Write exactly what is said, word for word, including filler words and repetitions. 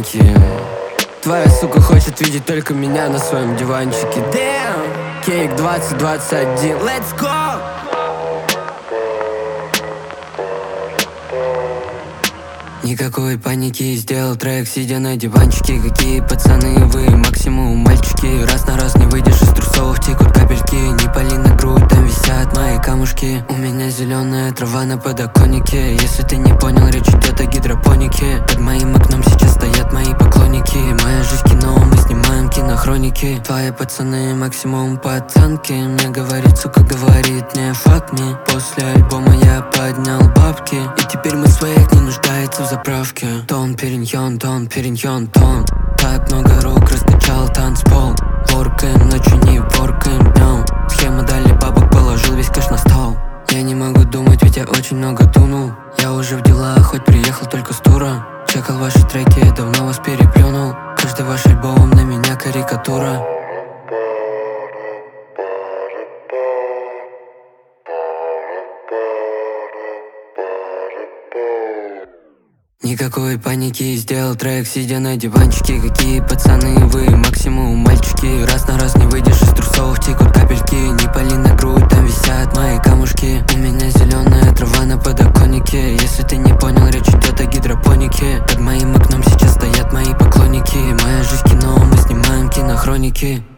гонки. Твоя сука хочет видеть только меня на своем диванчике. Damn, кейк двадцать двадцать один, let's go! Никакой паники, сделал трек, сидя на диванчике. Какие пацаны вы, максимум мальчики. Раз на раз не выйдешь из трусов, текут капельки. Не пали на грудь, там висят мои камушки. У меня зеленая трава на подоконнике. Если ты не понял, речь идет о гидропонике. Под моим окном сейчас стоят мои поклонники. Моя жизнь кино, мы снимаем кинохроники. Твои пацаны максимум пацанки. Мне говорит, сука, говорит, не fuck me. После альбома я поднял бабки, и теперь мы своих не нуждается в заправке. Тон периньон, тон периньон, тон. Так много рук раскачал танцпол. Воркаем ночью, не воркаем днем. Схема дали бабок, положил весь кэш на стол. Я не могу думать, ведь я очень много тунул. Я уже в делах, хоть приехал только с тура. Чекал ваши треки, я давно вас переплюнул. Каждый ваш альбом на меня карикатура. Никакой паники, сделал трек, сидя на диванчике. Какие пацаны вы, максимум мальчики. Раз на раз не выйдешь из трусов, текут капельки. Не пали на грудь, там висят мои камушки. У меня зеленая трава на подоконнике. Если ты не понял, речь идет о гидропонике. Под моим окном сейчас стоят мои поклонники. Моя жизнь кино, мы снимаем кинохроники.